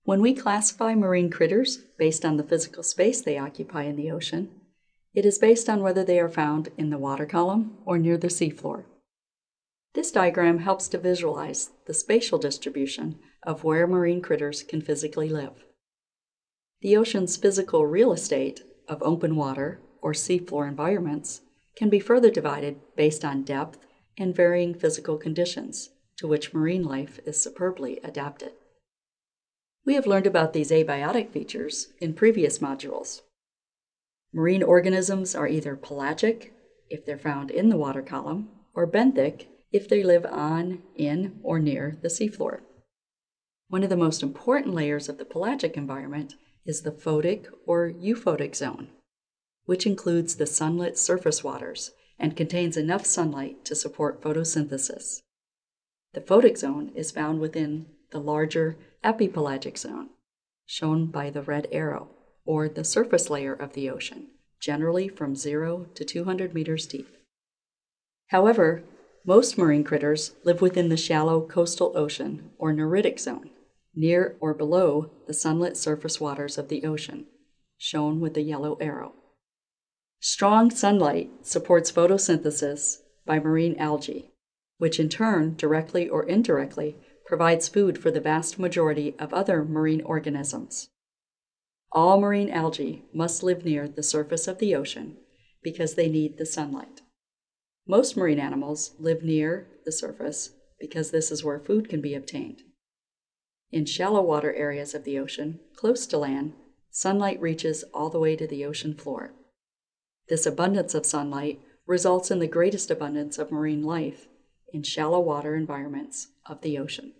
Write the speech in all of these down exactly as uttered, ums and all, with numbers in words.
When we classify marine critters based on the physical space they occupy in the ocean, it is based on whether they are found in the water column or near the seafloor. This diagram helps to visualize the spatial distribution of where marine critters can physically live. The ocean's physical real estate of open water or seafloor environments can be further divided based on depth and varying physical conditions, to which marine life is superbly adapted. We have learned about these abiotic features in previous modules. Marine organisms are either pelagic, if they're found in the water column, or benthic, if they live on, in, or near the seafloor. One of the most important layers of the pelagic environment is the photic or euphotic zone, which includes the sunlit surface waters and contains enough sunlight to support photosynthesis. The photic zone is found within the larger epipelagic zone, shown by the red arrow, or the surface layer of the ocean, generally from zero to two hundred meters deep. However, most marine critters live within the shallow coastal ocean or neritic zone, near or below the sunlit surface waters of the ocean, shown with the yellow arrow. Strong sunlight supports photosynthesis by marine algae, which in turn, directly or indirectly, provides food for the vast majority of other marine organisms. All marine algae must live near the surface of the ocean because they need the sunlight. Most marine animals live near the surface because this is where food can be obtained. In shallow water areas of the ocean, close to land, sunlight reaches all the way to the ocean floor. This abundance of sunlight results in the greatest abundance of marine life in shallow water environments of the ocean.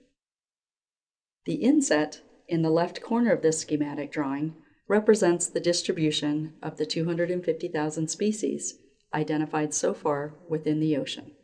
The inset in the left corner of this schematic drawing represents the distribution of the two hundred fifty thousand species identified so far within the ocean.